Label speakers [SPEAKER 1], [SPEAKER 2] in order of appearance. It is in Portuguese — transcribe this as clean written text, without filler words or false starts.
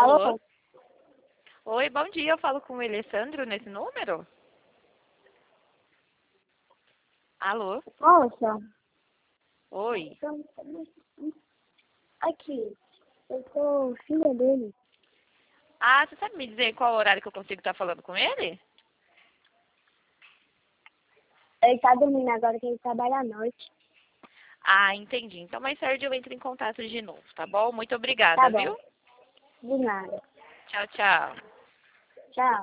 [SPEAKER 1] Alô?
[SPEAKER 2] Alô? Oi, bom dia. Eu falo com o Alessandro nesse número? Alô?
[SPEAKER 1] Moça,
[SPEAKER 2] Oi.
[SPEAKER 1] aqui, eu sou filha dele.
[SPEAKER 2] Ah, você sabe me dizer qual horário que eu consigo estar falando com ele?
[SPEAKER 1] Ele tá dormindo agora que ele trabalha à noite.
[SPEAKER 2] Ah, entendi. Então mais tarde eu entro em contato de novo, tá bom? Muito
[SPEAKER 1] Tá
[SPEAKER 2] obrigada,
[SPEAKER 1] bom,
[SPEAKER 2] viu?
[SPEAKER 1] de nada.
[SPEAKER 2] Tchau, tchau.
[SPEAKER 1] Tchau.